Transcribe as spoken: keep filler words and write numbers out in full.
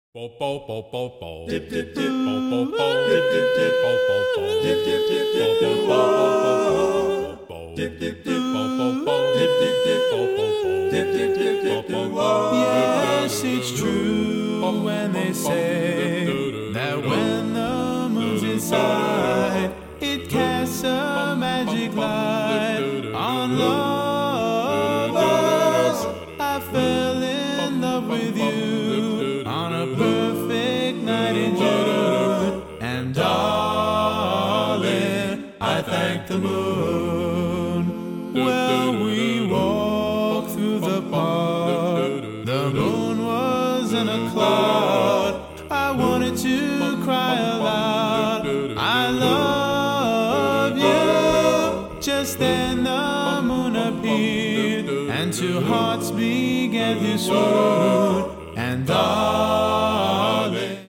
Yes, it's true when they say that when the moon's inside, it casts a magic light on lovers. I fell in love with you on a perfect night in June, and darling, I thank the moon. Well, we walked through the park, the moon was in a cloud. I wanted to cry aloud, I love you. Just then the moon appeared, and two hearts began to swoon, and darling,